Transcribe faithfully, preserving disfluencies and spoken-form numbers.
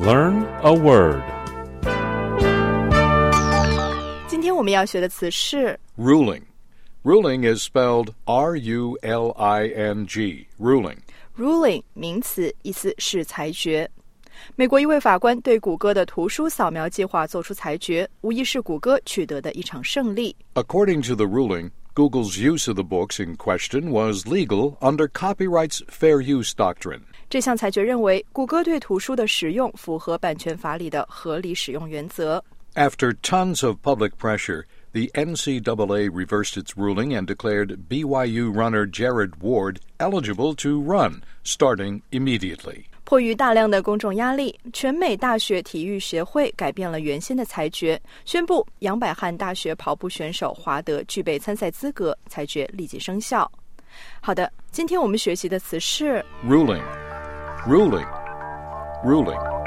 Learn a word. 今天我们要学的词是 Ruling. Ruling is spelled R U L I N G. Ruling. ruling 名词，意思是裁决。美国一位法官对谷歌的图书扫描计划作出裁决，无疑是谷歌取得的一场胜利。 According to the ruling, Google's use of the books in question was legal under copyright's fair use doctrine. 这项裁决认为，谷歌对图书的使用符合版权法里的合理使用原则。 After tons of public pressure, the N C double A reversed its ruling and declared B Y U runner Jared Ward eligible to run, starting immediately. 迫于大量的公众压力，全美大学体育协会改变了原先的裁决，宣布杨百翰大学跑步选手华德具备参赛资格，裁决立即生效。好的，今天我们学习的词是 Ruling. Ruling. Ruling.